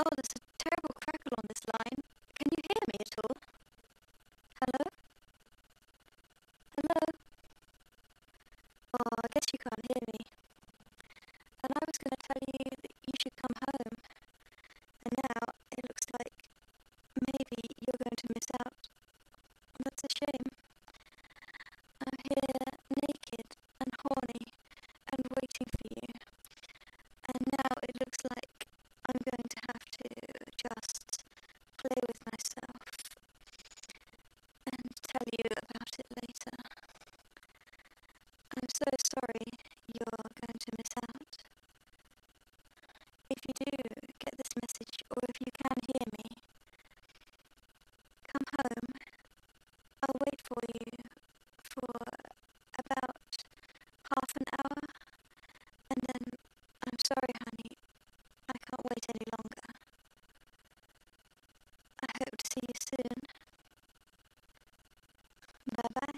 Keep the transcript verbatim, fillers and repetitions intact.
Oh, there's a terrible crackle on this line. Can you hear me at all? Hello? Hello? Oh, I guess you can't hear me. And I was going to tell you that you should come home. And now it looks like maybe you're going to miss out. That's a shame. I'm here naked and horny and waiting for you. And now it looks like I'm going to have to just play with myself and tell you about it later. I'm so sorry you're going to miss out. If you do get this message, or if you can hear me, come home. I'll wait for you for about half an hour, and then I'm sorry, honey, I can't wait any longer. I hope to see you soon. Bye bye.